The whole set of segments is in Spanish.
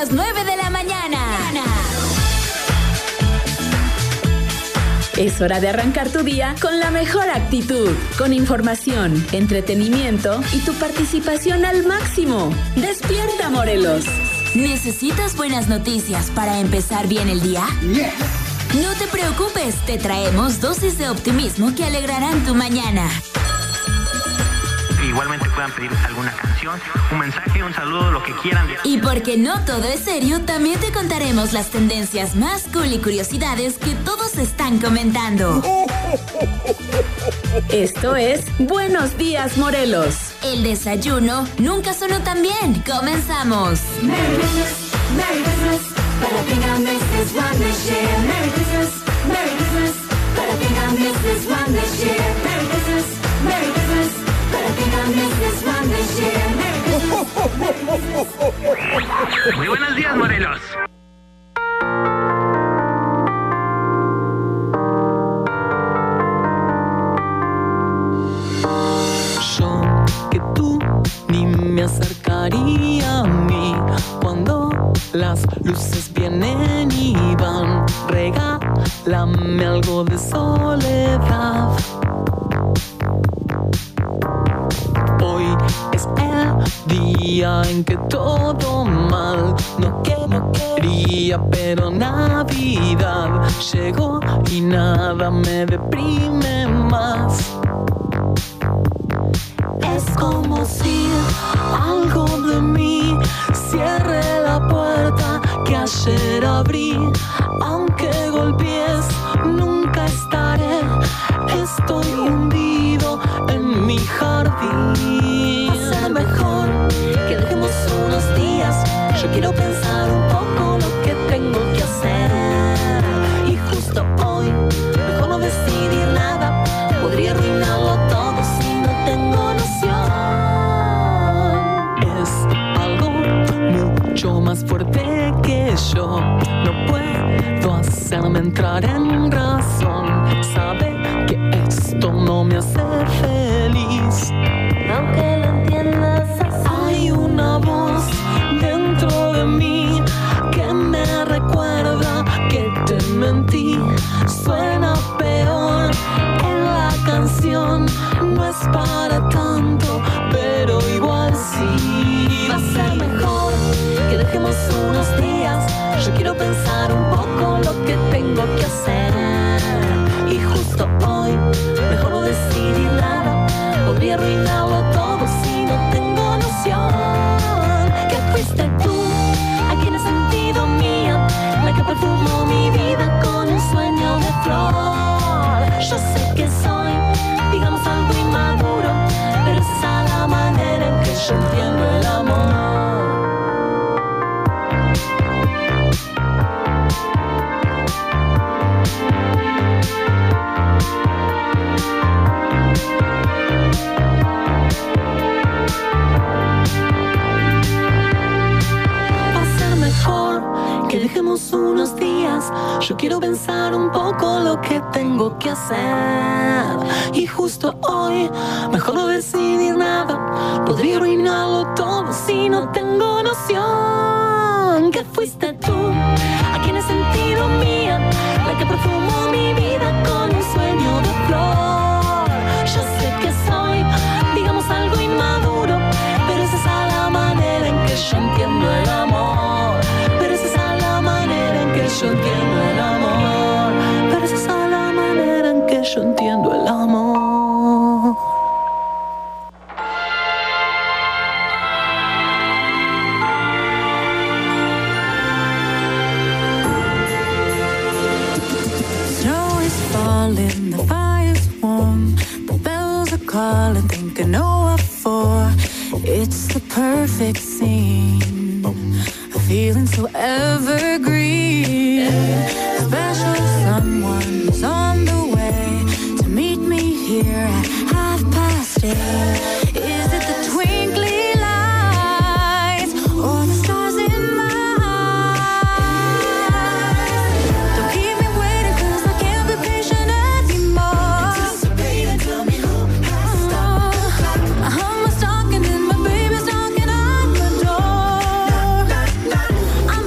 las 9 de la mañana. Es hora de arrancar tu día con la mejor actitud, con información, entretenimiento y tu participación al máximo. ¡Despierta, Morelos! ¿Necesitas buenas noticias para empezar bien el día? Yes. No te preocupes, te traemos dosis de optimismo que alegrarán tu mañana. Igualmente puedan pedir alguna canción, un mensaje, un saludo, lo que quieran. Y porque no todo es serio, también te contaremos las tendencias más cool y curiosidades que todos están comentando. Esto es Buenos Días, Morelos. El desayuno nunca sonó tan bien. ¡Comenzamos! Merry Christmas, Merry Christmas, but I think I missed this one this year. Merry Christmas, Merry Christmas, but I think I missed this one this year. Merry Christmas, Merry Christmas, but I think I missed this one this year. Merry Christmas. Muy buenos días, Morelos. Yo que tú ni me acercaría a mí cuando las luces vienen y van. Regálame algo de soledad. Hoy es el día en que todo mal. No quería, pero Navidad llegó y nada me deprime más. Es como si algo de mí cierre la puerta que ayer abrí. Aunque golpees, nunca estaré. Estoy hundido en mi jardín. Va a ser mejor que dejemos unos días. Yo quiero pensar un poco lo que tengo que hacer. Y justo hoy, mejor no decidir nada. Podría arruinarlo todo si no tengo noción. Es algo mucho más fuerte que yo. No puedo hacerme entrar en razón. Sabe que esto no me hace feliz. Aunque lo entiendas así. Hay una voz dentro de mí que me recuerda que te mentí. Suena peor en la canción. No es para tanto, pero igual sí. Va a ser mejor que dejemos unos días. Yo quiero pensar un poco lo que tengo que hacer. Y justo hoy, mejor no decidir nada. Podría arruinarlo todo si no tengo noción. Que fuiste tú, a quien he sentido mía, la que perfumó mi vida con un sueño de flor. Yo sé que soy, digamos, algo inmaduro, pero esa es la manera en que yo entiendo el amor. Que dejemos unos días. Yo quiero pensar un poco lo que tengo que hacer. Y justo hoy, mejor no decidir nada. Podría arruinarlo todo si no tengo noción. Que fuiste tú, a quien he sentido mía, la que perfumó mi vida con un sueño de flor. Yo sé que soy, digamos, algo inmaduro, pero esa es la manera en que yo entiendo el amor. Yo entiendo el amor, pero esa es la manera en que yo entiendo el amor. Snow is falling, the fire's warm, the bells are calling, think I know what for. It's the perfect scene, a feeling so evergreen. Special someone's on the way to meet me here at 8:30. Is it the twinkly lights or the stars in my eyes? Don't keep me waiting 'cause I can't be patient anymore. Anticipate and tell me who has stopped. My heart was talking and my baby's knocking on the door.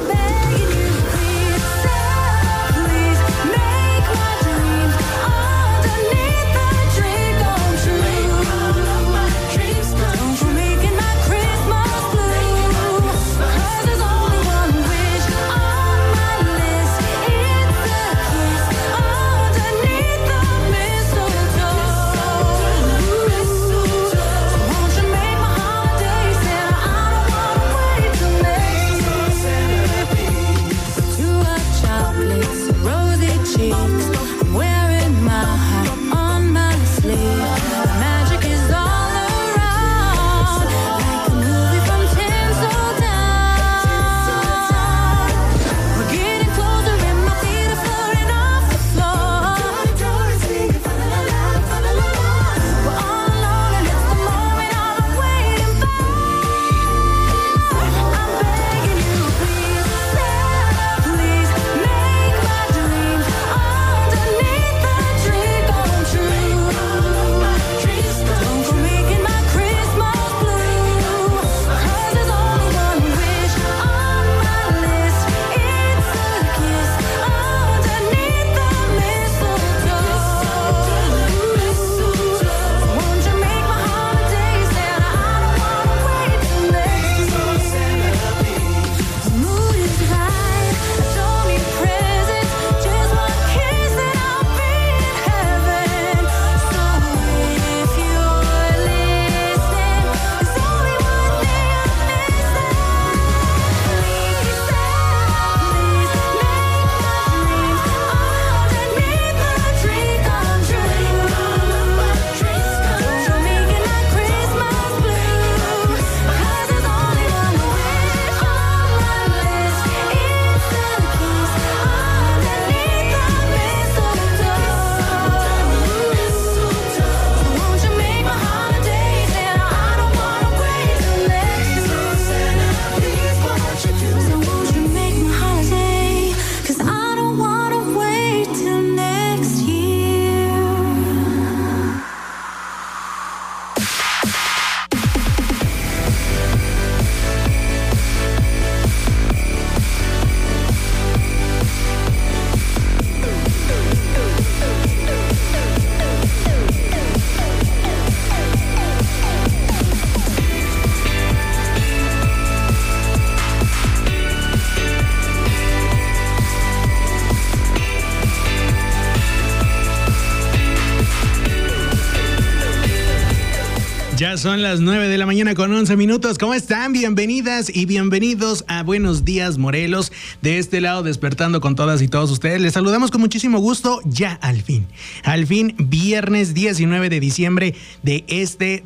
Ya son las 9 de la mañana con 11 minutos. ¿Cómo están? Bienvenidas y bienvenidos a Buenos Días, Morelos. De este lado, despertando con todas y todos ustedes. Les saludamos con muchísimo gusto ya al fin, viernes 19 de diciembre de este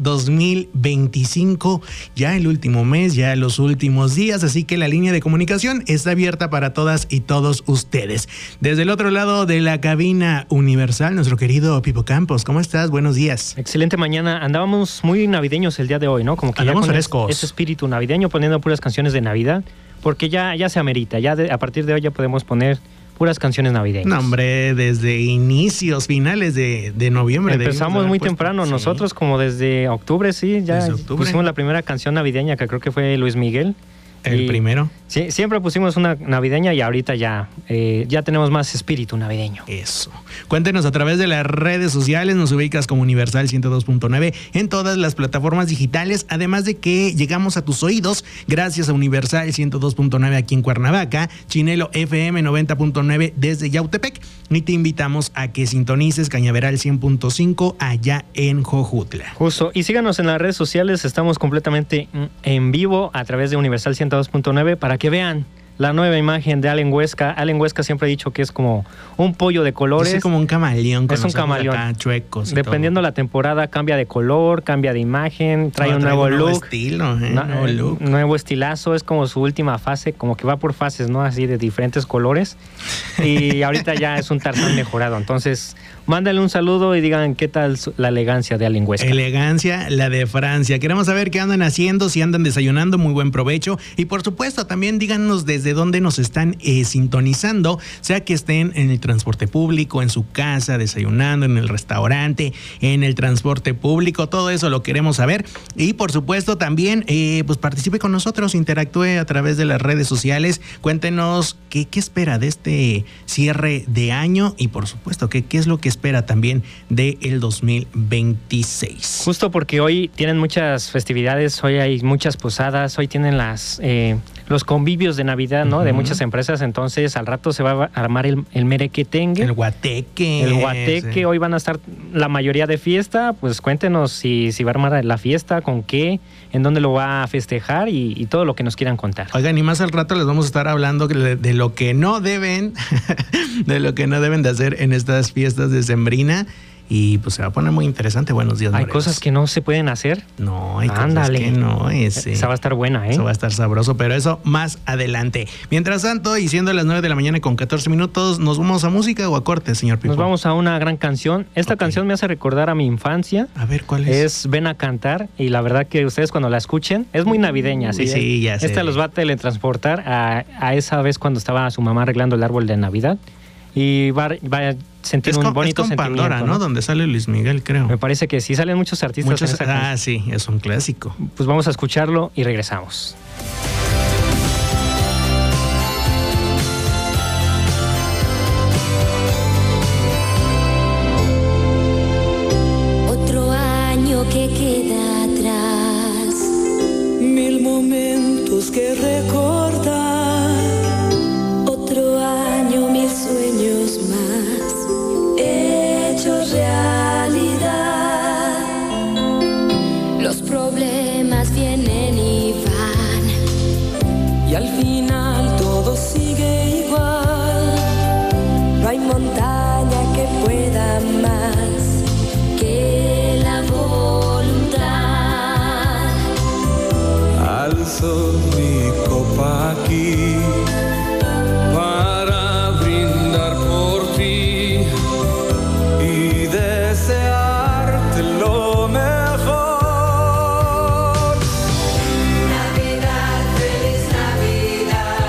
2025. Ya el último mes, ya los últimos días. Así que la línea de comunicación está abierta para todas y todos ustedes. Desde el otro lado de la cabina universal, nuestro querido Pipo Campos. ¿Cómo estás? Buenos días. Excelente mañana. Andábamos muy navideños el día de hoy, ¿no? Como que andamos ya con frescos. ese espíritu navideño, poniendo puras canciones de Navidad, porque ya se amerita. A partir de hoy ya podemos poner puras canciones navideñas. No, hombre, desde finales de noviembre. Empezamos muy temprano, sí. Nosotros como desde octubre, sí, ya pusimos la primera canción navideña, que creo que fue Luis Miguel. El primero. Sí, siempre pusimos una navideña y ahorita ya tenemos más espíritu navideño. Eso. Cuéntenos a través de las redes sociales, nos ubicas como Universal 102.9 en todas las plataformas digitales, además de que llegamos a tus oídos gracias a Universal 102.9 aquí en Cuernavaca, Chinelo FM 90.9 desde Yautepec, y te invitamos a que sintonices Cañaveral 100.5 allá en Jojutla. Justo, y síganos en las redes sociales, estamos completamente en vivo a través de Universal 102.9 para que vean la nueva imagen de Allen Huesca. Allen Huesca siempre ha dicho que es como un pollo de colores. Es como un camaleón. Es un camaleón. Acá, chuecos. Dependiendo la temporada, cambia de color, cambia de imagen, trae un nuevo look. Nuevo look. Nuevo estilazo. Es como su última fase, como que va por fases, ¿no? Así de diferentes colores. Y ahorita ya es un Tarzán mejorado. Entonces, mándale un saludo y digan qué tal la elegancia de Allen Huesca. Elegancia, la de Francia. Queremos saber qué andan haciendo, si andan desayunando, muy buen provecho. Y por supuesto, también díganos desde dónde nos están sintonizando, sea que estén en el transporte público, en su casa, desayunando, en el restaurante, en el transporte público, todo eso lo queremos saber. Y por supuesto también, pues participe con nosotros, interactúe a través de las redes sociales, cuéntenos qué espera de este cierre de año y por supuesto qué es lo que espera también del 2026. Justo porque hoy tienen muchas festividades, hoy hay muchas posadas, hoy tienen los convivios de Navidad, ¿no? Uh-huh. De muchas empresas, entonces al rato se va a armar el merequetengue. El guateque. Sí. Hoy van a estar la mayoría de fiesta, pues cuéntenos si va a armar la fiesta, con qué, en dónde lo va a festejar y todo lo que nos quieran contar. Oigan, y más al rato les vamos a estar hablando de lo que no deben, de lo que no deben de hacer en estas fiestas de Sembrina. Y pues se va a poner muy interesante. Buenos días, ¿Hay Morelos. cosas que no se pueden hacer? No, hay cosas que no. Esa va a estar buena, ¿eh? Eso va a estar sabroso, pero eso más adelante. Mientras tanto, y siendo las 9 de la mañana con 14 minutos, ¿nos vamos a música o a corte, señor Pipo? Nos vamos a una gran canción. Esta canción me hace recordar a mi infancia. A ver, ¿cuál es? Es Ven a Cantar, y la verdad que ustedes cuando la escuchen, es muy navideña. Sí, ya sé. Esta los va a teletransportar a esa vez cuando estaba su mamá arreglando el árbol de Navidad. Y va a sentir un bonito sentimiento. Pandora, ¿no? Donde sale Luis Miguel, creo. Me parece que sí, salen muchos artistas. Sí, es un clásico. Pues vamos a escucharlo y regresamos. Otro año que queda atrás, 1000 momentos que recordar. Otro año, 1000 sueños más hechos realidad. Los problemas vienen y van, y al final todo sigue igual. No hay montaña que pueda más que la voluntad. Alzo mi copa aquí para brindar por ti y desearte lo mejor. Navidad, feliz Navidad.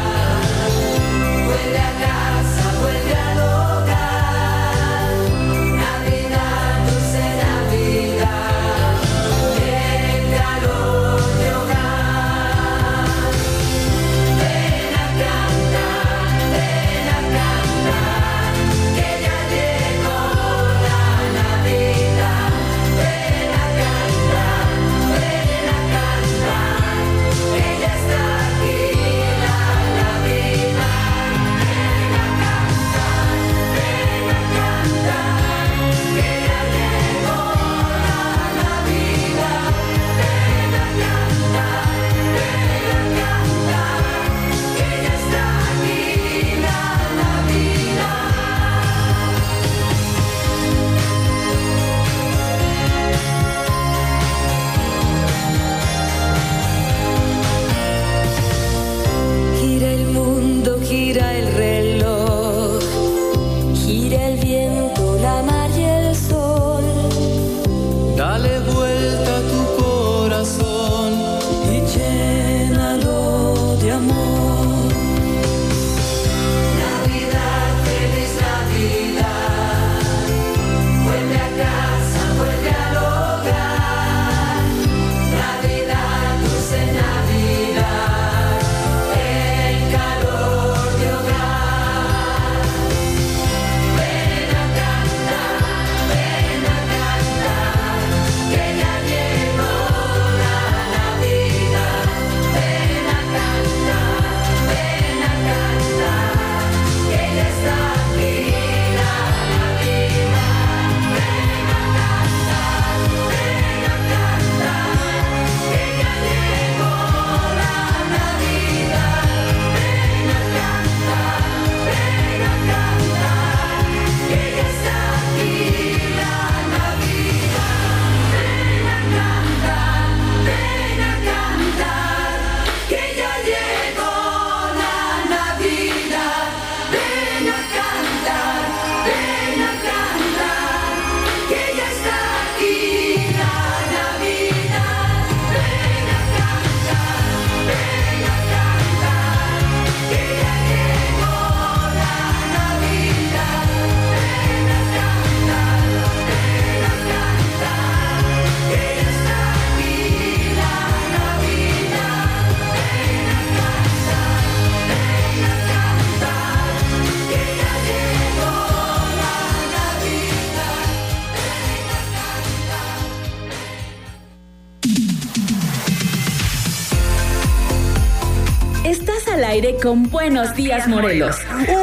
al aire con Buenos Días, Morelos.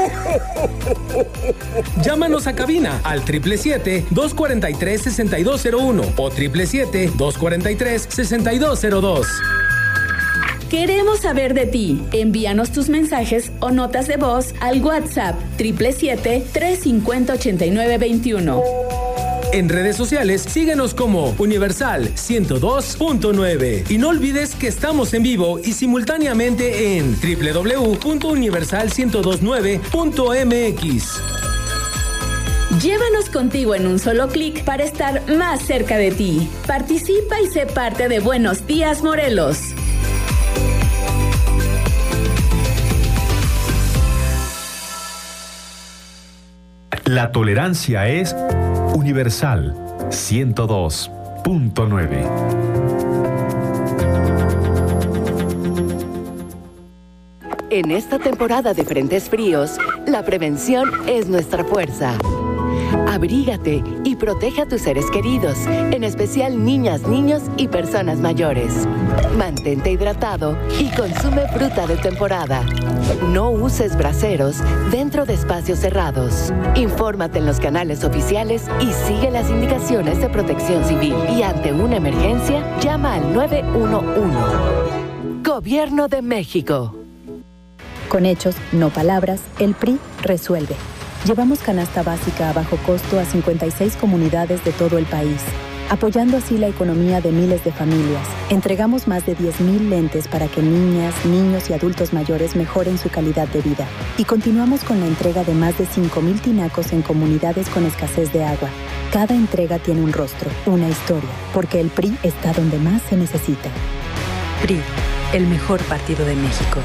Llámanos a cabina al 777-243-6201 o 777-243-6202. Queremos saber de ti. Envíanos tus mensajes o notas de voz al WhatsApp 777-350-8921. En redes sociales, síguenos como Universal 102.9. Y no olvides que estamos en vivo y simultáneamente en www.universal1029.mx. Llévanos contigo en un solo clic para estar más cerca de ti. Participa y sé parte de Buenos Días, Morelos. La tolerancia es Universal 102.9. En esta temporada de frentes fríos, la prevención es nuestra fuerza. Abrígate y protege a tus seres queridos, en especial niñas, niños y personas mayores. Mantente hidratado y consume fruta de temporada. No uses braseros dentro de espacios cerrados. Infórmate en los canales oficiales y sigue las indicaciones de Protección Civil. Y ante una emergencia, llama al 911. Gobierno de México. Con hechos, no palabras, el PRI resuelve. Llevamos canasta básica a bajo costo a 56 comunidades de todo el país, apoyando así la economía de miles de familias. Entregamos más de 10,000 lentes para que niñas, niños y adultos mayores mejoren su calidad de vida. Y continuamos con la entrega de más de 5,000 tinacos en comunidades con escasez de agua. Cada entrega tiene un rostro, una historia, porque el PRI está donde más se necesita. PRI, el mejor partido de México.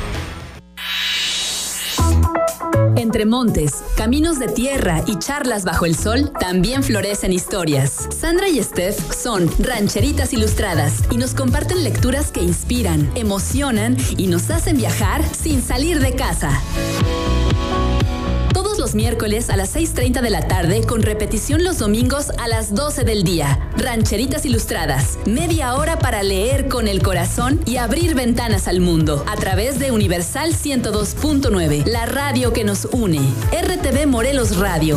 Entre montes, caminos de tierra y charlas bajo el sol, también florecen historias. Sandra y Steph son rancheritas ilustradas y nos comparten lecturas que inspiran, emocionan y nos hacen viajar sin salir de casa. Todos los miércoles a las 6:30 de la tarde, con repetición los domingos a las 12 del día. Rancheritas Ilustradas, media hora para leer con el corazón y abrir ventanas al mundo. A través de Universal 102.9, la radio que nos une. RTV Morelos Radio.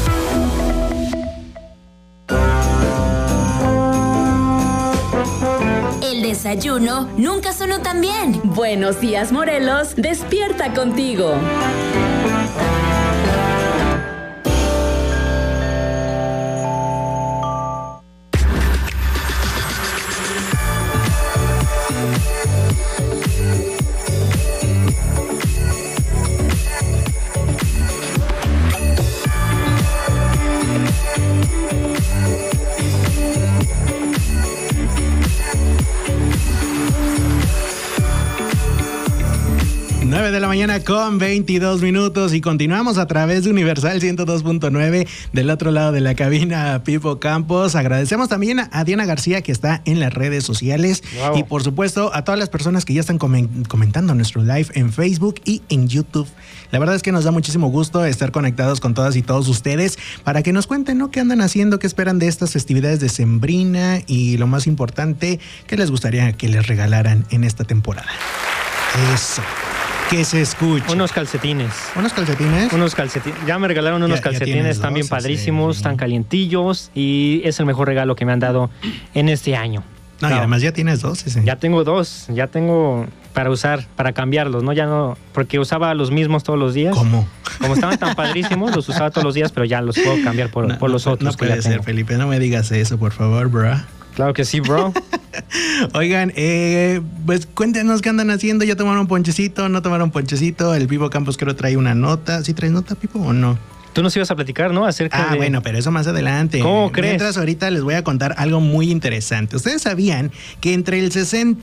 El desayuno nunca sonó tan bien. Buenos días, Morelos, despierta contigo. De la mañana con 22 minutos y continuamos a través de Universal 102.9 del otro lado de la cabina, Pipo Campos. Agradecemos también a Diana García, que está en las redes sociales. Wow. Y por supuesto a todas las personas que ya están comentando nuestro live en Facebook y en YouTube. La verdad es que nos da muchísimo gusto estar conectados con todas y todos ustedes para que nos cuenten, ¿no?, qué andan haciendo, qué esperan de estas festividades de Sembrina y lo más importante, qué les gustaría que les regalaran en esta temporada. Eso. Que se escuche. Unos calcetines. ¿Unos calcetines? Unos calcetines. Ya me regalaron unos calcetines, están bien padrísimos, están calientillos y es el mejor regalo que me han dado en este año. No, y además ya tienes dos. Ese. Ya tengo dos, ya tengo para usar, para cambiarlos, ¿no? Ya no, porque usaba los mismos todos los días. ¿Cómo? Como estaban tan padrísimos, los usaba todos los días, pero ya los puedo cambiar por los otros. No puede ser, Felipe, no me digas eso, por favor, bro. Claro que sí, bro. Oigan, pues cuéntenos qué andan haciendo. ¿Ya tomaron ponchecito? ¿No tomaron ponchecito? El Pipo Campos creo trae una nota. ¿Sí traes nota, Pipo, o no? Tú nos ibas a platicar, ¿no? Acerca de... bueno, pero eso más adelante. ¿Cómo crees? Mientras ahorita les voy a contar algo muy interesante. ¿Ustedes sabían que entre el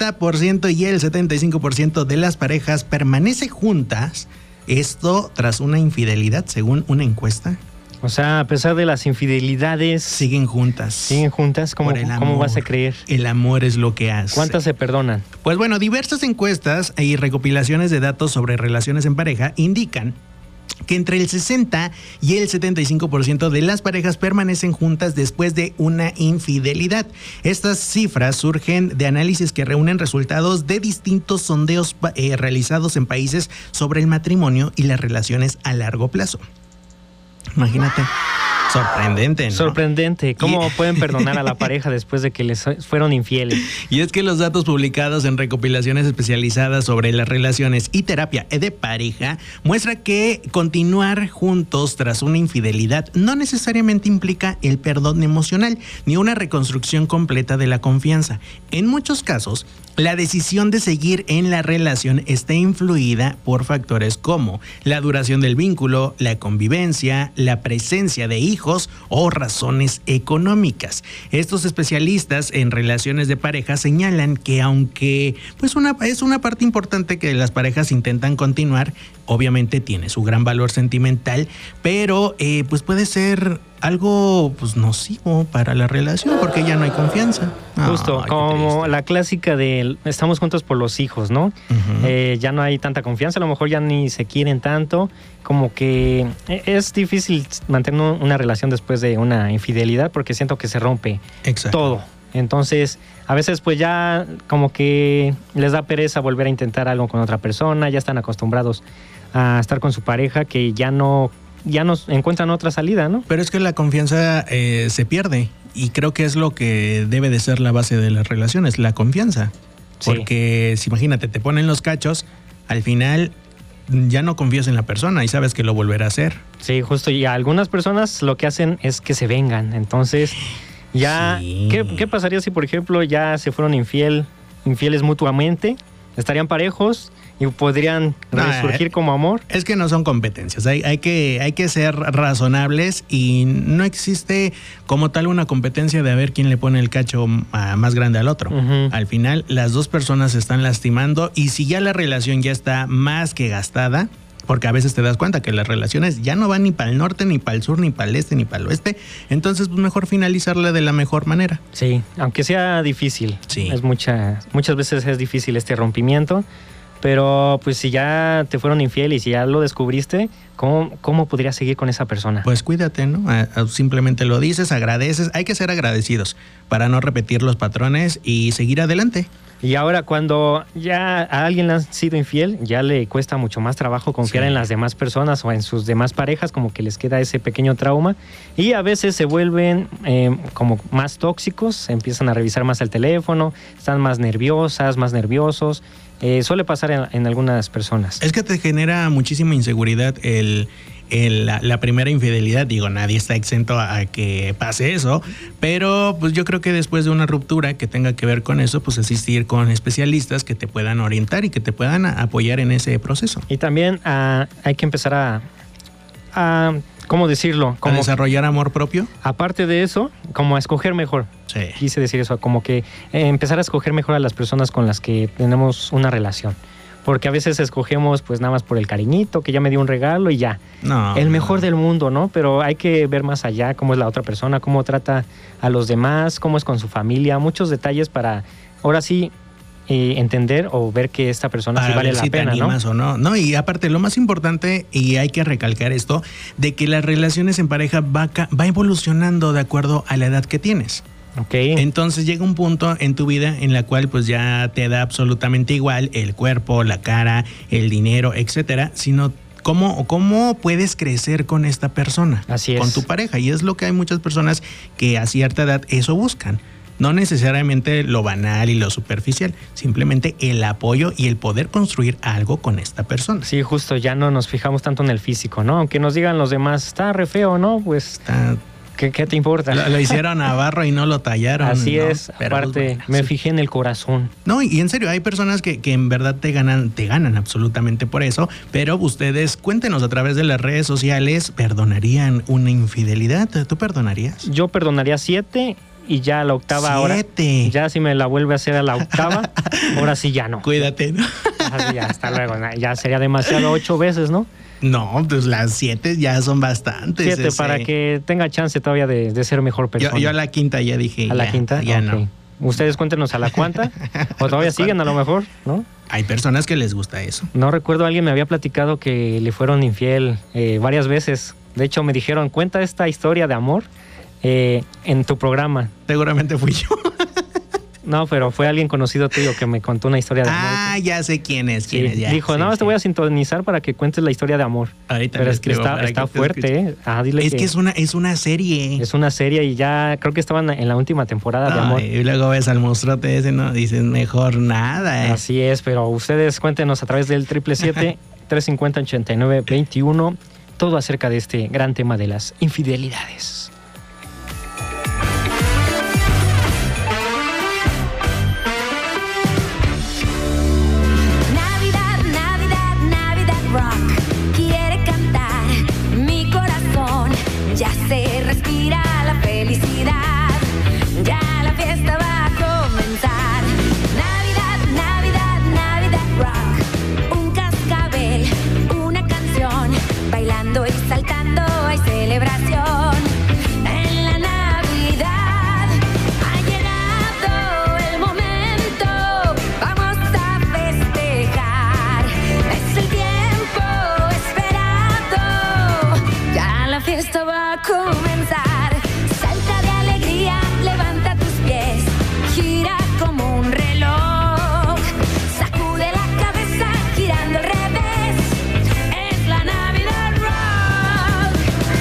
60% y el 75% de las parejas permanece juntas? Esto tras una infidelidad, según una encuesta. O sea, a pesar de las infidelidades... Siguen juntas. Siguen juntas. ¿Cómo vas a creer? El amor es lo que hace. ¿Cuántas se perdonan? Pues bueno, diversas encuestas y recopilaciones de datos sobre relaciones en pareja indican que entre el 60 y el 75% de las parejas permanecen juntas después de una infidelidad. Estas cifras surgen de análisis que reúnen resultados de distintos sondeos realizados en países sobre el matrimonio y las relaciones a largo plazo. Imagínate. Sorprendente, ¿no? Sorprendente. ¿Cómo pueden perdonar a la pareja después de que les fueron infieles? Y es que los datos publicados en recopilaciones especializadas sobre las relaciones y terapia de pareja muestra que continuar juntos tras una infidelidad no necesariamente implica el perdón emocional ni una reconstrucción completa de la confianza. En muchos casos, la decisión de seguir en la relación está influida por factores como la duración del vínculo, la convivencia, la presencia de hijos o razones económicas. Estos especialistas en relaciones de pareja señalan que aunque es una parte importante que las parejas intentan continuar, obviamente tiene su gran valor sentimental, pero pues puede ser algo nocivo para la relación porque ya no hay confianza. Justo, como la clásica de estamos juntos por los hijos, ¿no? Uh-huh. Ya no hay tanta confianza, a lo mejor ya ni se quieren tanto, como que es difícil mantener una relación después de una infidelidad porque siento que se rompe todo. Entonces, a veces pues ya como que les da pereza volver a intentar algo con otra persona, ya están acostumbrados a estar con su pareja que ya no encuentran otra salida, ¿no? Pero es que la confianza se pierde y creo que es lo que debe de ser la base de las relaciones, la confianza. Porque si imagínate, te ponen los cachos, al final ya no confías en la persona y sabes que lo volverá a hacer. Sí, justo, y algunas personas lo que hacen es que se vengan, entonces ya, sí. ¿Qué pasaría si por ejemplo ya se fueron infieles mutuamente? ¿Estarían parejos? ¿Y podrían resurgir como amor? Es que no son competencias, hay que ser razonables y no existe como tal una competencia de a ver quién le pone el cacho más grande al otro. Uh-huh. Al final las dos personas se están lastimando y si ya la relación ya está más que gastada, porque a veces te das cuenta que las relaciones ya no van ni para el norte, ni para el sur, ni para el este, ni para el oeste, entonces pues mejor finalizarla de la mejor manera. Sí, aunque sea difícil. Sí. Muchas veces es difícil este rompimiento. Pero pues si ya te fueron infiel y si ya lo descubriste, ¿cómo podrías seguir con esa persona? Pues cuídate, ¿no? Simplemente lo dices, agradeces. Hay que ser agradecidos para no repetir los patrones y seguir adelante. Y ahora cuando ya a alguien le han sido infiel, ya le cuesta mucho más trabajo confiar en las demás personas o en sus demás parejas, como que les queda ese pequeño trauma. Y a veces se vuelven como más tóxicos, empiezan a revisar más el teléfono, están más nerviosas, más nerviosos. Suele pasar en algunas personas. Es que te genera muchísima inseguridad la primera infidelidad. Digo, nadie está exento a que pase eso, pero pues yo creo que después de una ruptura que tenga que ver con eso, pues asistir con especialistas que te puedan orientar y que te puedan apoyar en ese proceso. Y también hay que empezar a ¿cómo decirlo? ¿A desarrollar amor propio? Aparte de eso, como a escoger mejor. Sí. Quise decir eso, como que empezar a escoger mejor a las personas con las que tenemos una relación. Porque a veces escogemos pues nada más por el cariñito, que ya me dio un regalo y ya. El mejor del mundo, ¿no? Pero hay que ver más allá cómo es la otra persona, cómo trata a los demás, cómo es con su familia, muchos detalles para ahora sí entender o ver que esta persona sí vale la pena, ¿no? O no. No, y aparte lo más importante, y hay que recalcar esto, de que las relaciones en pareja va evolucionando de acuerdo a la edad que tienes. Okay. Entonces llega un punto en tu vida en la cual pues ya te da absolutamente igual el cuerpo, la cara, el dinero, etcétera, sino ¿Cómo puedes crecer con esta persona? Así es. Con tu pareja. Y es lo que hay muchas personas que a cierta edad eso buscan. No necesariamente lo banal y lo superficial, simplemente el apoyo y el poder construir algo con esta persona. Sí, justo, ya no nos fijamos tanto en el físico, ¿no? Aunque nos digan los demás, está re feo, ¿no? Pues, ¿qué te importa? Lo hicieron a barro y no lo tallaron. Así ¿no? es, pero aparte, me fijé en el corazón. No, y en serio, hay personas que en verdad te ganan absolutamente por eso, pero ustedes cuéntenos a través de las redes sociales, ¿perdonarían una infidelidad? ¿Tú perdonarías? Yo perdonaría 7 y ya a la octava 7. ahora. Ya si me la vuelve a hacer a la octava, ahora sí ya no. Cuídate, ¿no? Así ya, hasta luego. Ya sería demasiado 8 veces, ¿no? No, pues las 7 ya son bastantes. 7 para que tenga chance todavía de ser mejor persona. Yo a la quinta ya dije. ¿A la quinta? Ya okay. no. Ustedes cuéntenos a la cuenta, o todavía siguen a lo mejor, ¿no? Hay personas que les gusta eso. No recuerdo, alguien me había platicado que le fueron infiel varias veces. De hecho, me dijeron, cuenta esta historia de amor en tu programa. Seguramente fui yo. No, pero fue alguien conocido tuyo que me contó una historia de amor. Ah, ya sé quién es. Sí, dijo, te voy a sintonizar para que cuentes la historia de amor. Ahorita pero es que está fuerte, ¿eh? Dile es que es una serie. Es una serie y ya creo que estaban en la última temporada de amor. Y luego ves al monstruote ese, ¿no? Dices, mejor nada. Así es, pero ustedes cuéntenos a través del 777-350-8921 todo acerca de este gran tema de las infidelidades. Ya se respira la felicidad, ya la fiesta va a comenzar. Navidad, Navidad, Navidad Rock. Un cascabel, una canción, bailando y saltando hay celebración. En la Navidad ha llegado el momento, vamos a festejar. Es el tiempo esperado, ya la fiesta va a comenzar. Salta de alegría, levanta tus pies, gira como un reloj, sacude la cabeza girando al revés. Es la Navidad Rock.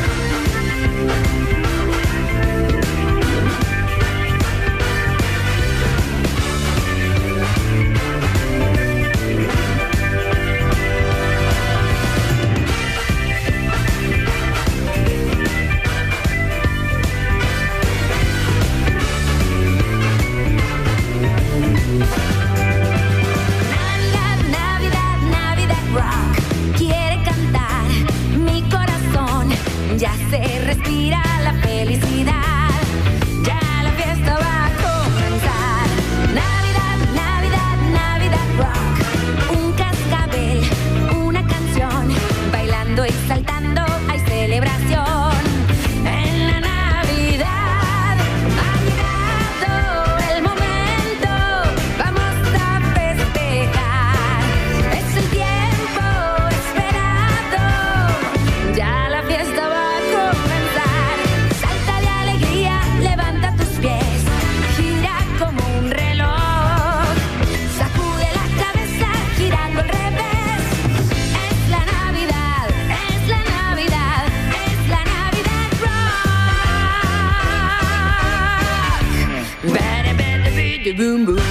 Navidad, Navidad, Navidad Rock. Quiere cantar mi corazón, ya se respira la felicidad, ya la fiesta va a comenzar. Navidad, Navidad, Navidad Rock. Un cascabel, una canción, bailando y saltando hay celebración. En la Navidad ha llegado el momento, vamos a festejar. Es el tiempo esperado, ya la fiesta va a comenzar. Salta de alegría, levanta tus pies, gira como un reloj, sacude la cabeza girando al revés. Es la Navidad, es la Navidad, es la Navidad Rock. Bada, bada, bidi, boom, boom.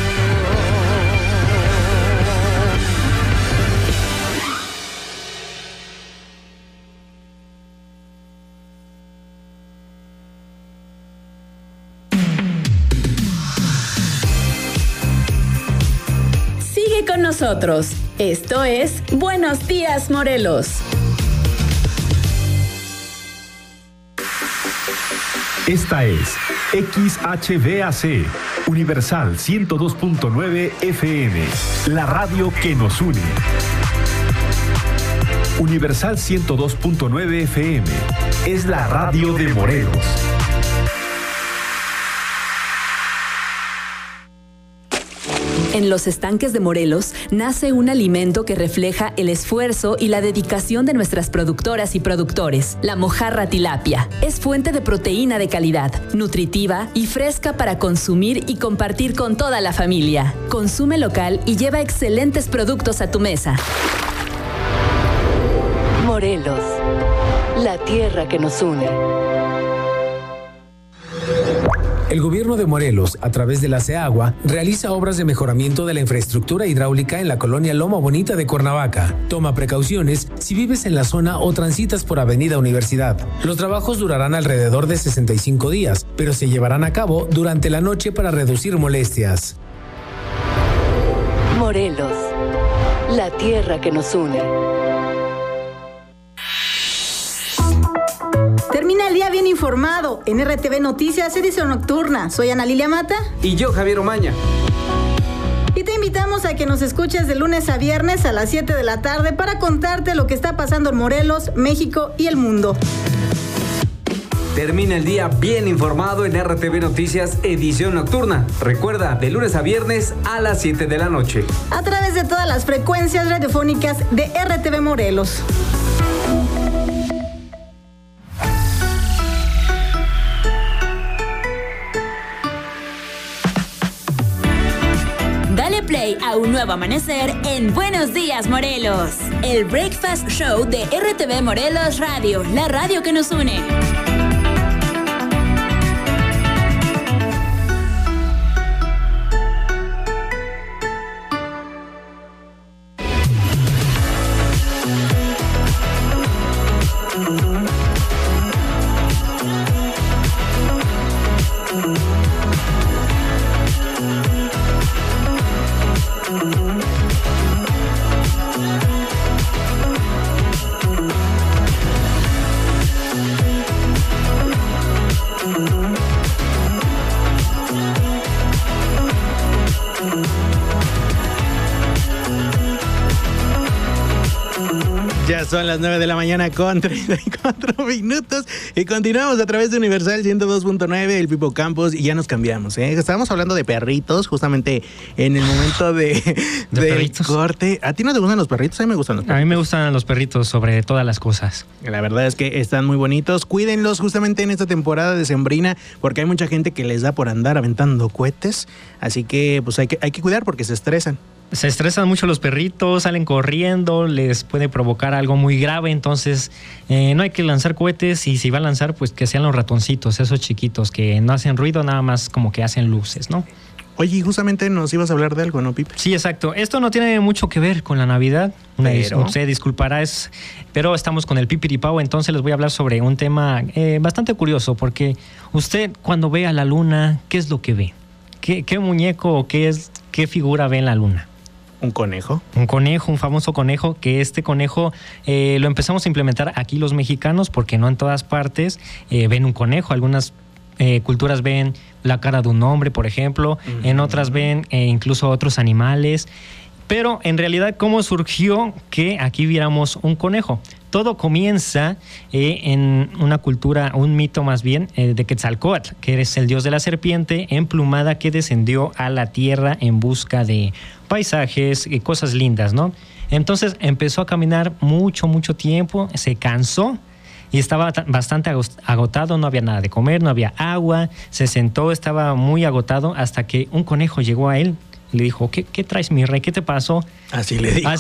Sigue con nosotros. Esto es Buenos Días, Morelos. Esta es XHVAC, Universal 102.9 FM, la radio que nos une. Universal 102.9 FM es la radio de Morelos. En los estanques de Morelos nace un alimento que refleja el esfuerzo y la dedicación de nuestras productoras y productores, la mojarra tilapia. Es fuente de proteína de calidad, nutritiva y fresca para consumir y compartir con toda la familia. Consume local y lleva excelentes productos a tu mesa. Morelos, la tierra que nos une. El gobierno de Morelos, a través de la CEAGUA, realiza obras de mejoramiento de la infraestructura hidráulica en la colonia Loma Bonita de Cuernavaca. Toma precauciones si vives en la zona o transitas por Avenida Universidad. Los trabajos durarán alrededor de 65 días, pero se llevarán a cabo durante la noche para reducir molestias. Morelos, la tierra que nos une. Termina el día bien informado. En RTV Noticias, edición nocturna. Soy Ana Lilia Mata. Y yo, Javier Omaña. Y te invitamos a que nos escuches de lunes a viernes a las 7 de la tarde para contarte lo que está pasando en Morelos, México y el mundo. Termina el día bien informado en RTV Noticias edición nocturna. Recuerda, de lunes a viernes a las 7 de la noche. A través de todas las frecuencias radiofónicas de RTV Morelos. Dale play a un nuevo amanecer en Buenos Días Morelos. El Breakfast Show de RTV Morelos Radio, la radio que nos une. Ya son las 9 de la mañana con 34 minutos y continuamos a través de Universal 102.9, el Pipo Campos, y ya nos cambiamos, ¿eh? Estábamos hablando de perritos justamente en el momento del corte. ¿A ti no te gustan los perritos? A mí me gustan los perritos. A mí me gustan los perritos sobre todas las cosas. La verdad es que están muy bonitos. Cuídenlos justamente en esta temporada decembrina porque hay mucha gente que les da por andar aventando cohetes. Así que pues hay que cuidar porque se estresan. Se estresan mucho los perritos, salen corriendo, les puede provocar algo muy grave, entonces no hay que lanzar cohetes, y si va a lanzar, pues que sean los ratoncitos, esos chiquitos que no hacen ruido, nada más como que hacen luces, ¿no? Oye, justamente nos ibas a hablar de algo, ¿no, Pipe? Sí, exacto. Esto no tiene mucho que ver con la Navidad. Usted disculpará, pero estamos con el Pipiripao, entonces les voy a hablar sobre un tema bastante curioso, porque usted cuando ve a la luna, ¿qué es lo que ve? ¿Qué muñeco o qué figura ve en la luna? ¿Un conejo? Un conejo, un famoso conejo, que este conejo lo empezamos a implementar aquí los mexicanos, porque no en todas partes ven un conejo. Algunas culturas ven la cara de un hombre, por ejemplo, en otras ven incluso otros animales. Pero en realidad, ¿cómo surgió que aquí viéramos un conejo? Todo comienza en una cultura, un mito más bien, de Quetzalcóatl, que es el dios de la serpiente emplumada que descendió a la tierra en busca de paisajes y cosas lindas, ¿no? Entonces empezó a caminar mucho tiempo, se cansó y estaba bastante agotado, no había nada de comer, no había agua, se sentó, estaba muy agotado hasta que un conejo llegó a él. Le dijo, ¿qué traes, mi rey? ¿Qué te pasó? Así le dijo.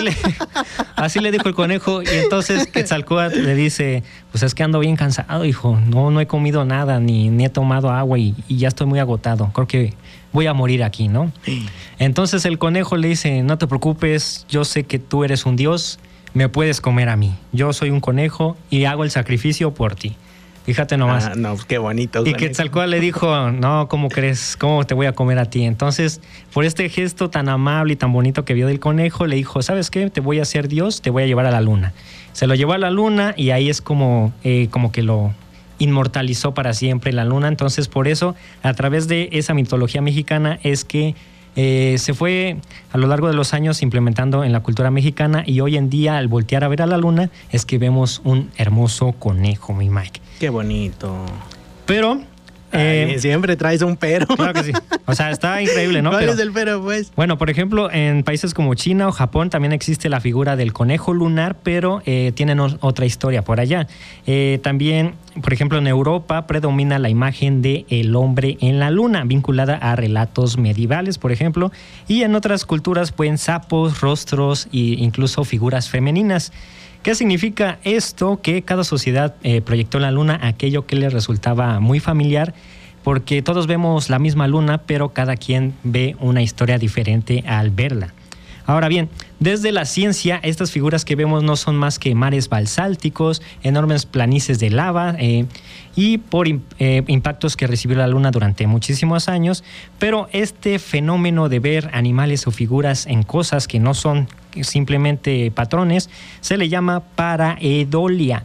Así le dijo el conejo. Y entonces Quetzalcóatl le dice, pues es que ando bien cansado, hijo. No he comido nada, ni he tomado agua y ya estoy muy agotado. Creo que voy a morir aquí, ¿no? Sí. Entonces el conejo le dice, no te preocupes, yo sé que tú eres un dios, me puedes comer a mí. Yo soy un conejo y hago el sacrificio por ti. Fíjate nomás. No, qué bonito. Y Quetzalcóatl le dijo, no, ¿cómo crees? ¿Cómo te voy a comer a ti? Entonces, por este gesto tan amable y tan bonito que vio del conejo, le dijo, ¿sabes qué? Te voy a hacer Dios, te voy a llevar a la luna. Se lo llevó a la luna y ahí es como que lo inmortalizó para siempre en la luna. Entonces, por eso, a través de esa mitología mexicana es que se fue a lo largo de los años implementando en la cultura mexicana, y hoy en día al voltear a ver a la luna es que vemos un hermoso conejo, mi Mike. Qué bonito. Pero siempre traes un pero. Claro que sí. O sea, está increíble, ¿no? ¿Cuál es el pero, pues? Bueno, por ejemplo, en países como China o Japón también existe la figura del conejo lunar, pero tienen otra historia por allá. También, por ejemplo, en Europa predomina la imagen del hombre en la luna, vinculada a relatos medievales, por ejemplo, y en otras culturas pueden sapos, rostros e incluso figuras femeninas. ¿Qué significa esto? Que cada sociedad proyectó en la luna aquello que le resultaba muy familiar, porque todos vemos la misma luna, pero cada quien ve una historia diferente al verla. Ahora bien, desde la ciencia, estas figuras que vemos no son más que mares basálticos, enormes planicies de lava y por impactos que recibió la luna durante muchísimos años, pero este fenómeno de ver animales o figuras en cosas que no son simplemente patrones se le llama paraedolia.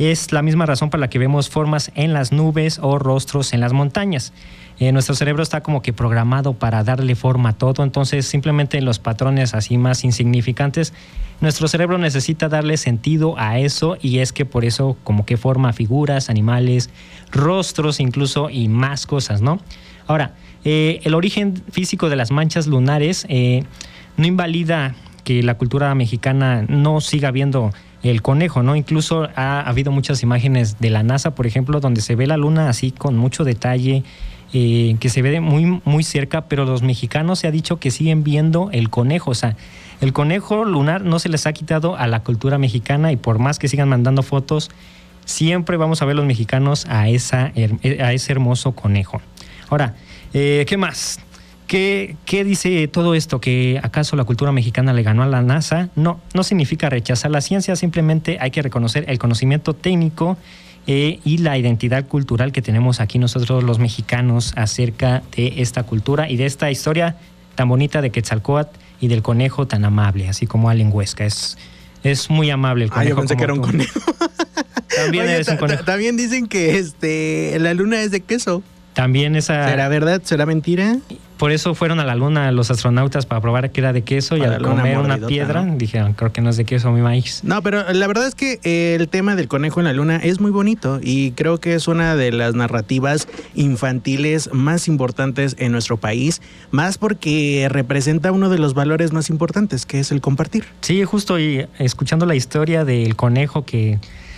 es la misma razón para la que vemos formas en las nubes o rostros en las montañas. Nuestro cerebro está como que programado para darle forma a todo, entonces simplemente en los patrones así más insignificantes, nuestro cerebro necesita darle sentido a eso, y es que por eso como que forma figuras, animales, rostros incluso, y más cosas, ¿no? Ahora, el origen físico de las manchas lunares no invalida que la cultura mexicana no siga viendo el conejo, ¿no? Incluso ha habido muchas imágenes de la NASA, por ejemplo, donde se ve la luna así con mucho detalle, que se ve muy, muy cerca, pero los mexicanos se ha dicho que siguen viendo el conejo. O sea, el conejo lunar no se les ha quitado a la cultura mexicana, y por más que sigan mandando fotos, siempre vamos a ver los mexicanos a ese hermoso conejo. Ahora, ¿qué más? ¿Qué dice todo esto? ¿Que acaso la cultura mexicana le ganó a la NASA? No significa rechazar la ciencia, simplemente hay que reconocer el conocimiento técnico y la identidad cultural que tenemos aquí nosotros los mexicanos acerca de esta cultura y de esta historia tan bonita de Quetzalcóatl y del conejo tan amable, así como Allen Huesca. Es muy amable el conejo. Yo pensé que era un conejo. También eres un conejo. También dicen que la luna es de queso. También esa... ¿Será verdad? ¿Será mentira? Por eso fueron a la luna los astronautas, para probar que era de queso, y al comer una piedra, ¿no? Dijeron, creo que no es de queso, mi maíz. No, pero la verdad es que el tema del conejo en la luna es muy bonito, y creo que es una de las narrativas infantiles más importantes en nuestro país, más porque representa uno de los valores más importantes, que es el compartir. Sí, justo, y escuchando la historia del conejo que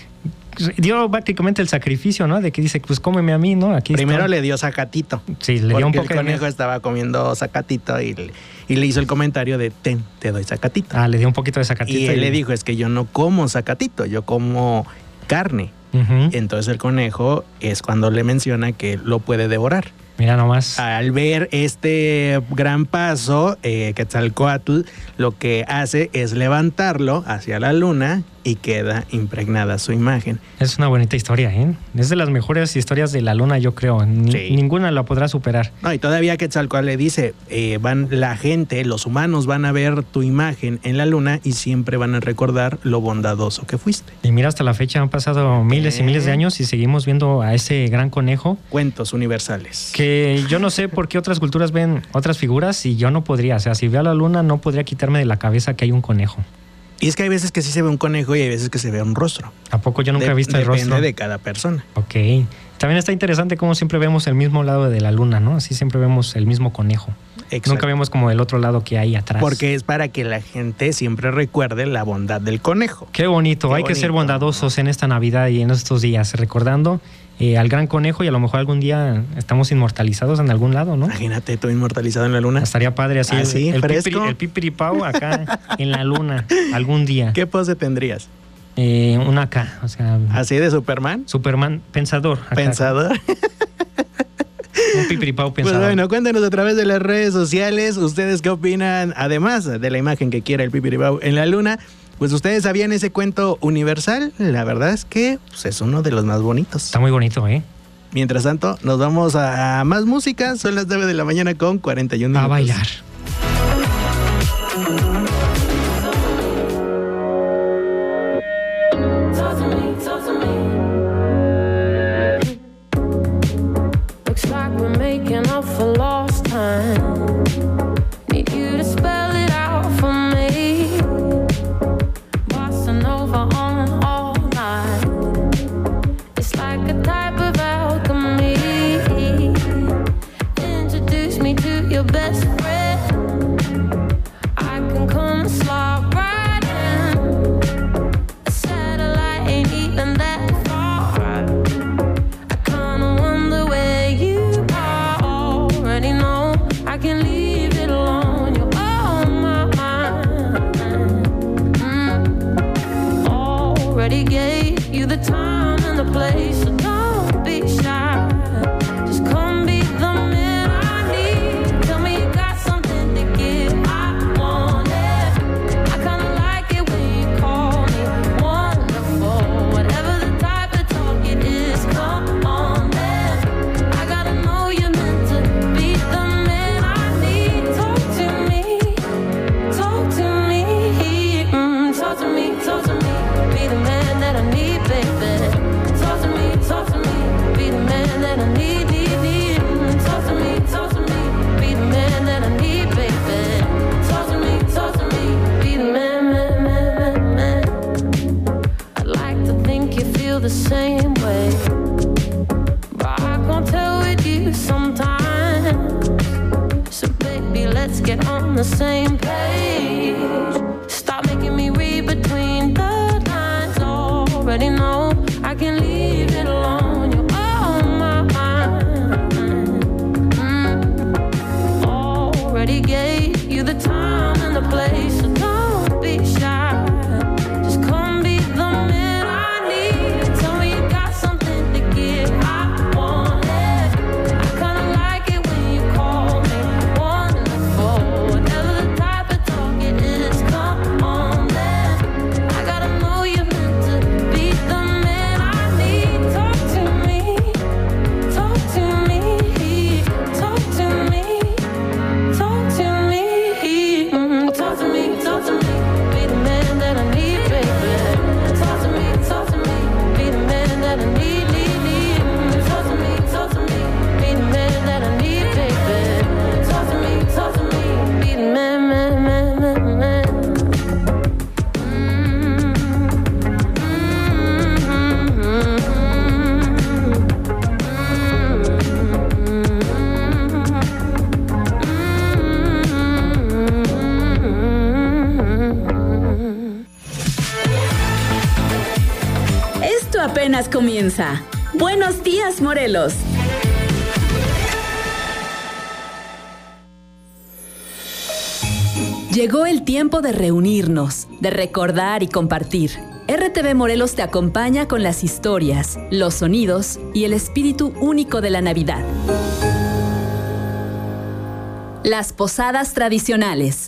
dio prácticamente el sacrificio, ¿no? De que dice, pues cómeme a mí, ¿no? Aquí primero le dio zacatito. Sí, le dio un poco. El conejo estaba comiendo zacatito y le hizo el comentario de, te doy zacatito. Le dio un poquito de zacatito. Y él le dijo, es que yo no como zacatito, yo como carne. Entonces el conejo es cuando le menciona que lo puede devorar. Mira nomás. Al ver este gran paso, Quetzalcóatl lo que hace es levantarlo hacia la luna y queda impregnada su imagen. Es una bonita historia, ¿eh? Es de las mejores historias de la luna, yo creo. Ninguna la podrá superar. No, y todavía Quetzalcóatl le dice, la gente, los humanos van a ver tu imagen en la luna y siempre van a recordar lo bondadoso que fuiste. Y mira, hasta la fecha han pasado miles y miles de años y seguimos viendo a ese gran conejo. Cuentos universales. Que yo no sé por qué otras culturas ven otras figuras y yo no podría. O sea, si veo a la luna no podría quitarme de la cabeza que hay un conejo. Y es que hay veces que sí se ve un conejo y hay veces que se ve un rostro. ¿A poco? Yo nunca he visto el rostro. Depende de cada persona. Ok. También está interesante cómo siempre vemos el mismo lado de la luna, ¿no? Así siempre vemos el mismo conejo. Exacto. Nunca vemos como el otro lado que hay atrás. Porque es para que la gente siempre recuerde la bondad del conejo. Qué bonito. Hay que ser bondadosos en esta Navidad y en estos días, recordando al gran conejo, y a lo mejor algún día estamos inmortalizados en algún lado, ¿no? Imagínate tú inmortalizado en la luna. Estaría padre así. ¿Así? El pipiripao acá en la luna algún día. ¿Qué pose tendrías? Una acá, o sea... ¿Así de Superman? Superman, pensador. Acá. ¿Pensador? Un pipiripao pensador. Pues bueno, cuéntenos a través de las redes sociales ustedes qué opinan, además de la imagen que quiere el pipiripao en la luna. Pues ustedes sabían ese cuento universal. La verdad es que es uno de los más bonitos. Está muy bonito, ¿eh? Mientras tanto, nos vamos a más música. Son las 9 de la mañana con 41 minutos. A bailar. Looks like we're making up for lost time. Need you to spell it out for me. Bossa Nova on all night. It's like a type of alchemy. Introduce me to your best friend. I can come and slide right in. A satellite ain't even that far. I kinda wonder where you are. Already know I can leave it alone. You're on my mind. Already gave you the time and the place, so don't be shy. Just come be the man I need. Tell me you got something to give. I want it. I kinda like it when you call me wonderful. Whatever the type of talk it is, come on then. I gotta know you're meant to be the man I need. Talk to me, talk to me, talk to me, talk to me. Be the man that I need, baby. let's get on the same page. Stop making me read between the lines. Already know I can leave it alone. You're on my mind. Already gave you the time and the place, so don't be shy. Just come be the man I need. Tell me you got something to give. I want it. I kinda like it when you call me wonderful. Whatever the type of talk it is, come on then. I gotta know you're meant to be the man I need. Talk to me, talk to me, talk to me, talk to me, talk to me, talk to me. Be the man that I need, baby. Talk to me, be the man that I need, need. Talk to me, be the man that I need, baby. Talk to me, be the man, man, man, man, man. Esto apenas comienza. Buenos días, Morelos. Llegó el tiempo de reunirnos, de recordar y compartir. RTV Morelos te acompaña con las historias, los sonidos y el espíritu único de la Navidad. Las posadas tradicionales.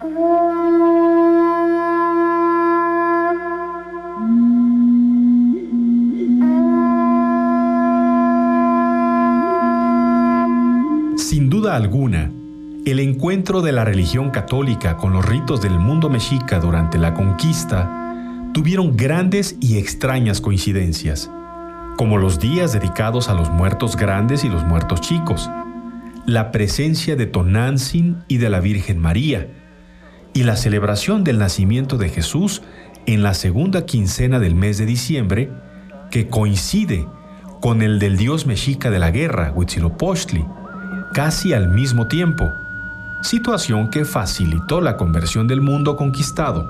Sin duda alguna, el encuentro de la religión católica con los ritos del mundo mexica durante la conquista tuvieron grandes y extrañas coincidencias, como los días dedicados a los muertos grandes y los muertos chicos, la presencia de Tonantzin y de la Virgen María, y la celebración del nacimiento de Jesús en la segunda quincena del mes de diciembre, que coincide con el del dios mexica de la guerra, Huitzilopochtli, casi al mismo tiempo, situación que facilitó la conversión del mundo conquistado.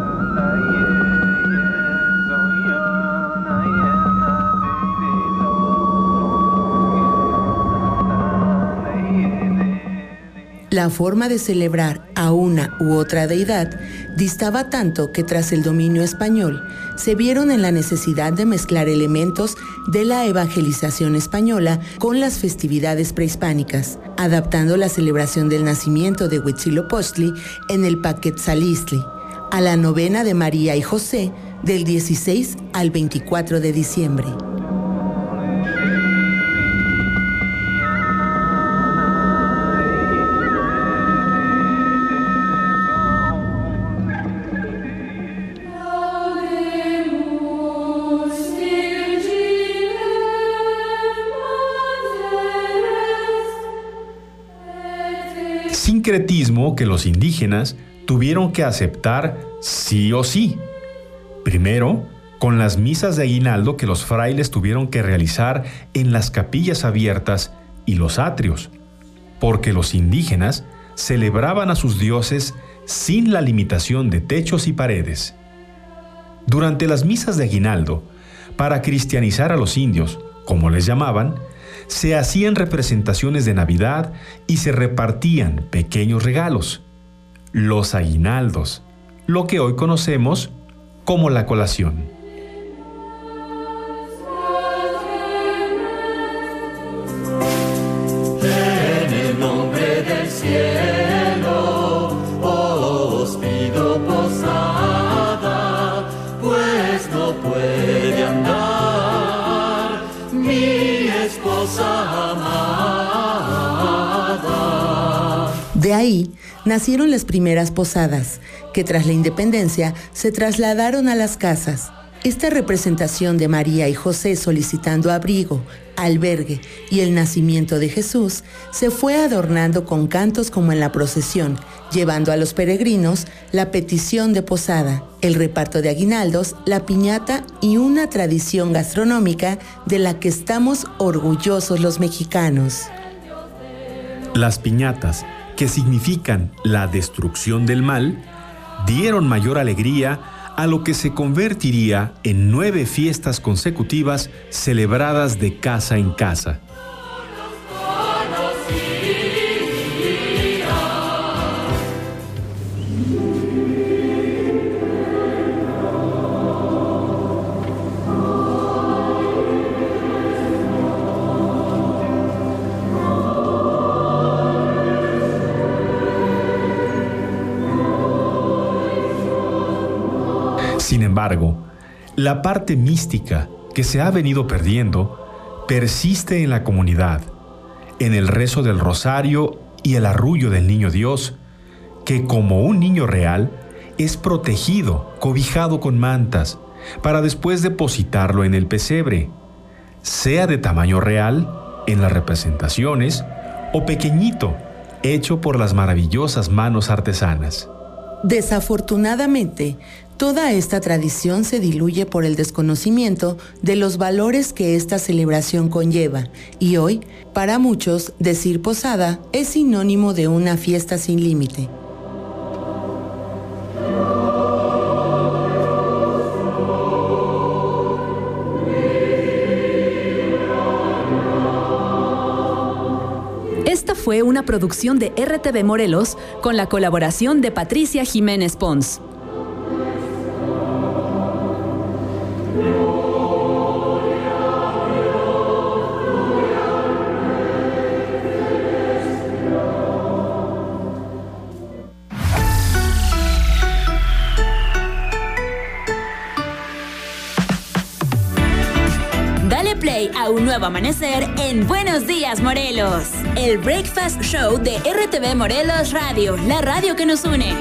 La forma de celebrar a una u otra deidad distaba tanto que tras el dominio español se vieron en la necesidad de mezclar elementos de la evangelización española con las festividades prehispánicas, adaptando la celebración del nacimiento de Huitzilopochtli en el Paquetzalistli a la novena de María y José del 16 al 24 de diciembre. Sincretismo que los indígenas tuvieron que aceptar sí o sí. Primero, con las misas de aguinaldo que los frailes tuvieron que realizar en las capillas abiertas y los atrios, porque los indígenas celebraban a sus dioses sin la limitación de techos y paredes. Durante las misas de aguinaldo, para cristianizar a los indios, como les llamaban, se hacían representaciones de Navidad y se repartían pequeños regalos, los aguinaldos, lo que hoy conocemos como la colación. En el nombre del cielo os pido posada, pues no puede andar mi esposa amada. De ahí nacieron las primeras posadas, que tras la independencia se trasladaron a las casas. Esta representación de María y José solicitando abrigo, albergue y el nacimiento de Jesús se fue adornando con cantos como en la procesión, llevando a los peregrinos la petición de posada, el reparto de aguinaldos, la piñata y una tradición gastronómica de la que estamos orgullosos los mexicanos. Las piñatas, que significan la destrucción del mal, dieron mayor alegría a lo que se convertiría en 9 fiestas consecutivas celebradas de casa en casa. Sin embargo, la parte mística que se ha venido perdiendo persiste en la comunidad, en el rezo del rosario y el arrullo del niño Dios, que como un niño real es protegido, cobijado con mantas, para después depositarlo en el pesebre, sea de tamaño real en las representaciones o pequeñito, hecho por las maravillosas manos artesanas. Desafortunadamente, toda esta tradición se diluye por el desconocimiento de los valores que esta celebración conlleva, y hoy, para muchos, decir posada es sinónimo de una fiesta sin límite. Esta fue una producción de RTV Morelos con la colaboración de Patricia Jiménez Pons. Dale play a un nuevo amanecer en Buenos Días Morelos, el Breakfast Show de RTV Morelos Radio, la radio que nos une.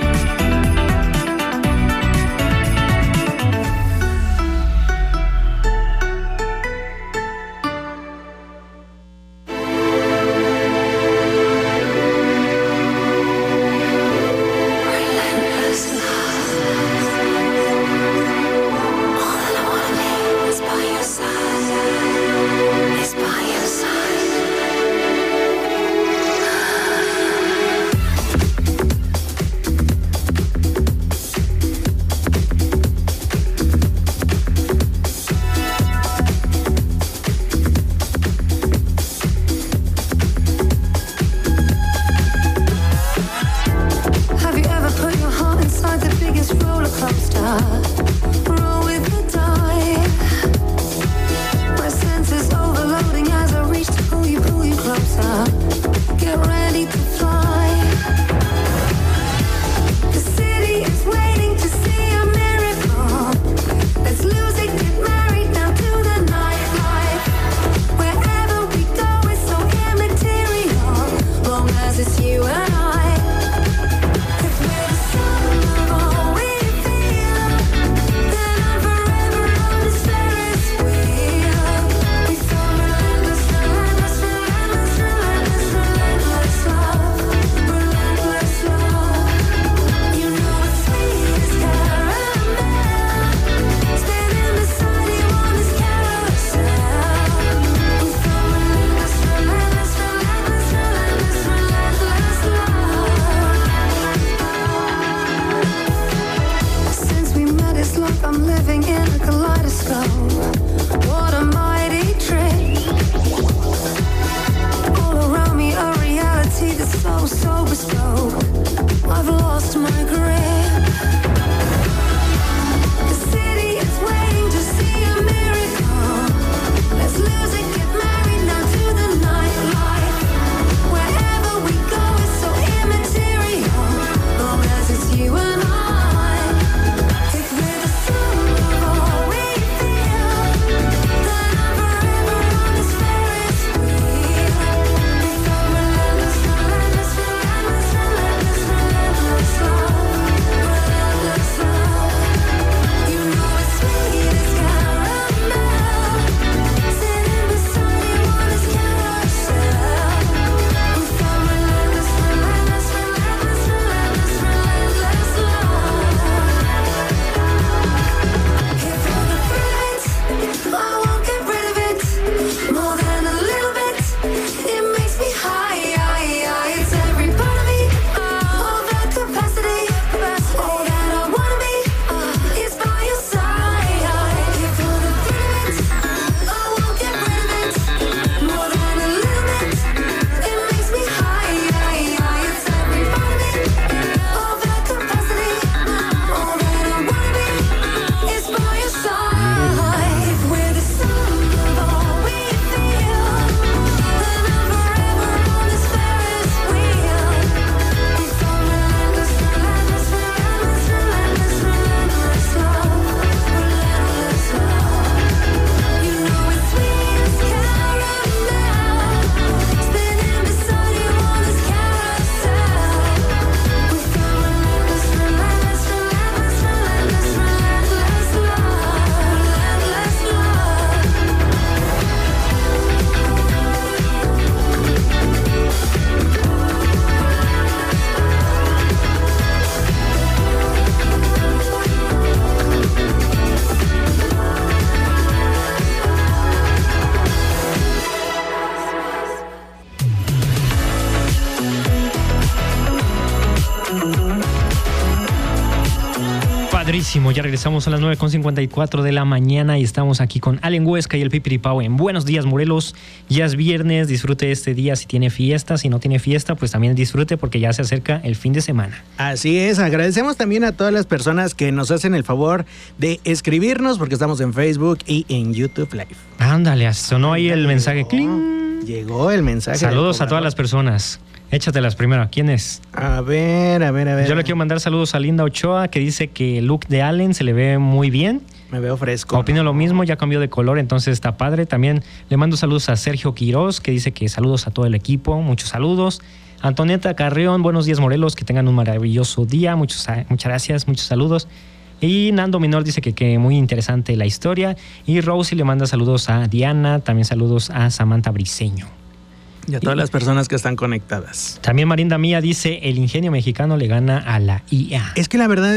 Padrísimo, ya regresamos a las 9:54 de la mañana y estamos aquí con Allen Huesca y el Pipiripao en Buenos Días, Morelos. Ya es viernes, disfrute este día si tiene fiesta, si no tiene fiesta, pues también disfrute porque ya se acerca el fin de semana. Así es, agradecemos también a todas las personas que nos hacen el favor de escribirnos porque estamos en Facebook y en YouTube Live. Ándale, sonó ahí el mensaje. ¡Cling! Llegó el mensaje. Saludos a todas las personas. Échatelas primero. ¿Quién es? A ver. Yo le quiero mandar saludos a Linda Ochoa, que dice que el look de Allen se le ve muy bien. Me veo fresco. Opino lo mismo, ya cambió de color, entonces está padre. También le mando saludos a Sergio Quirós, que dice que saludos a todo el equipo. Muchos saludos. Antonieta Carrión, buenos días, Morelos. Que tengan un maravilloso día. Muchas gracias, muchos saludos. Y Nando Minor dice que muy interesante la historia. Y Rosy le manda saludos a Diana, también saludos a Samantha Briceño. Y a todas las personas que están conectadas. También Marinda Mía dice, el ingenio mexicano le gana a la IA. Es que la verdad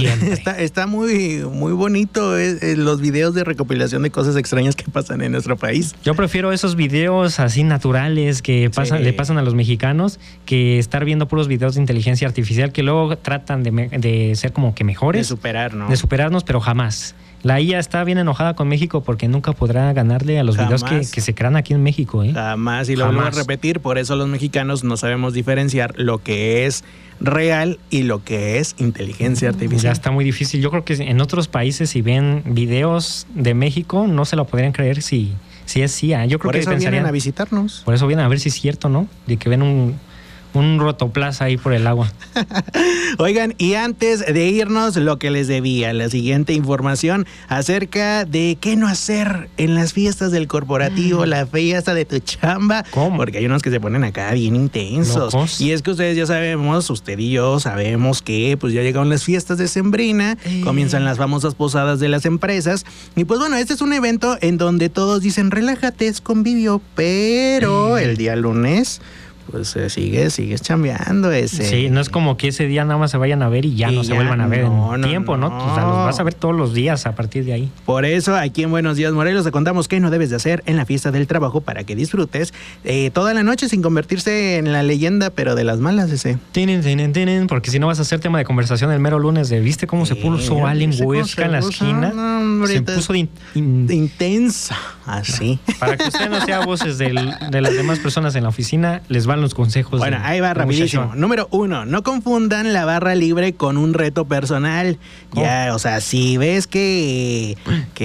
está muy, muy bonito los videos de recopilación de cosas extrañas que pasan en nuestro país. Yo prefiero esos videos así naturales que le pasan a los mexicanos que estar viendo puros videos de inteligencia artificial que luego tratan de ser como que mejores. De superar, ¿no? De superarnos, pero jamás. La IA está bien enojada con México porque nunca podrá ganarle a los videos que se crean aquí en México. Jamás, y lo vuelvo a repetir, por eso los mexicanos no sabemos diferenciar lo que es real y lo que es inteligencia artificial. Ya está muy difícil. Yo creo que en otros países, si ven videos de México, no se lo podrían creer si es IA. Yo creo por que eso pensarían, vienen a visitarnos. Por eso vienen a ver si es cierto, ¿no? De que ven un rotoplaza ahí por el agua. Oigan, y antes de irnos, lo que les debía, la siguiente información acerca de qué no hacer en las fiestas del corporativo, la fiesta de tu chamba. ¿Cómo? Porque hay unos que se ponen acá bien intensos. ¿Locos? Y es que ustedes ya sabemos, usted y yo sabemos que pues ya llegaron las fiestas de Sembrina, comienzan las famosas posadas de las empresas. Y pues bueno, este es un evento en donde todos dicen, relájate, es convivio, pero el día lunes pues sigues chambeando ese. Sí, no es como que ese día nada más se vayan a ver y ya no se vuelvan a ver en tiempo, ¿no? O sea, los vas a ver todos los días a partir de ahí. Por eso, aquí en Buenos Días, Morelos, te contamos qué no debes de hacer en la fiesta del trabajo para que disfrutes toda la noche sin convertirse en la leyenda, pero de las malas, ese. Tienen, porque si no vas a hacer tema de conversación el mero lunes de ¿viste cómo se puso Allen Huesca en la esquina? Se puso intensa, así. Para que usted no sea voces de las demás personas en la oficina, les van los consejos. Bueno, ahí va rapidísimo. Número 1, no confundan la barra libre con un reto personal. Ya, o sea, si ves que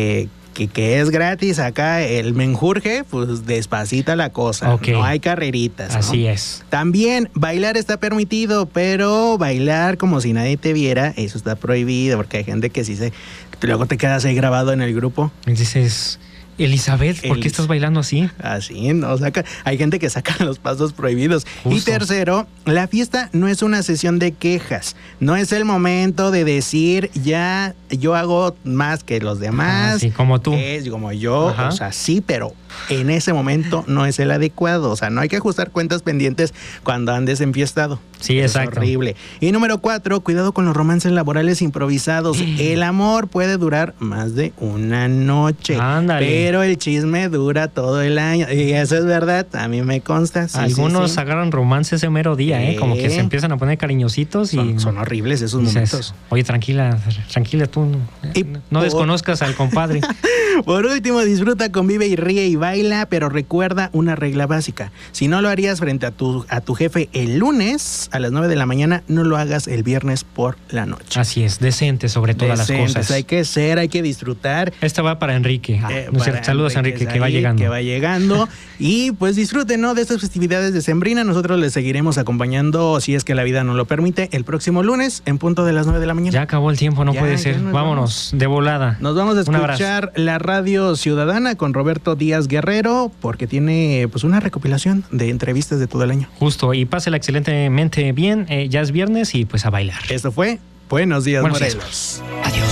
es gratis acá el menjurje, pues despacita la cosa. Okay. No hay carreritas, ¿no? Así es. También bailar está permitido, pero bailar como si nadie te viera, eso está prohibido, porque hay gente que luego te quedas ahí grabado en el grupo. Y dices, Elizabeth, ¿por qué estás bailando así? Así, ¿no? Hay gente que saca los pasos prohibidos. Justo. Y tercero, la fiesta no es una sesión de quejas. No es el momento de decir, ya, yo hago más que los demás. Sí, como tú. Es como yo, ajá. O sea, sí, pero en ese momento no es el adecuado. O sea, no hay que ajustar cuentas pendientes cuando andes enfiestado. Sí, exacto. Es horrible. Y número 4, cuidado con los romances laborales improvisados. El amor puede durar más de una noche. Ándale. Pero el chisme dura todo el año. Y eso es verdad, a mí me consta. Sí, algunos agarran romance ese mero día, como que se empiezan a poner cariñositos y son horribles esos momentos. Oye, tranquila, tú no desconozcas al compadre. Por último, disfruta, convive y ríe y baila, pero recuerda una regla básica. Si no lo harías frente a tu jefe el lunes a las 9 de la mañana, no lo hagas el viernes por la noche. Así es, decente sobre todas las cosas. Hay que disfrutar. Esta va para Enrique. Saludos a Enrique, que va llegando. Que va llegando. Y pues disfruten, ¿no?, de estas festividades de Sembrina. Nosotros les seguiremos acompañando, si es que la vida nos lo permite, el próximo lunes en punto de las 9 de la mañana. Ya acabó el tiempo, no puede ser. Vámonos, de volada. Nos vamos a escuchar la Radio Ciudadana con Roberto Díaz Guerrero, porque tiene pues una recopilación de entrevistas de todo el año. Justo, y pásela excelentemente bien. Ya es viernes y pues a bailar. Esto fue Buenos Días, Morelos. Adiós.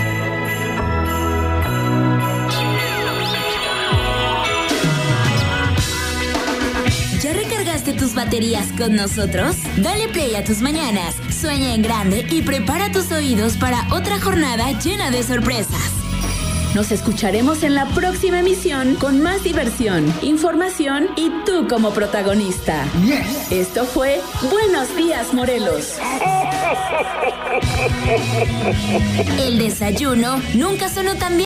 ¿Ya recargaste tus baterías con nosotros? Dale play a tus mañanas, sueña en grande y prepara tus oídos para otra jornada llena de sorpresas. Nos escucharemos en la próxima emisión con más diversión, información y tú como protagonista. Esto fue Buenos Días, Morelos. El desayuno nunca sonó tan bien.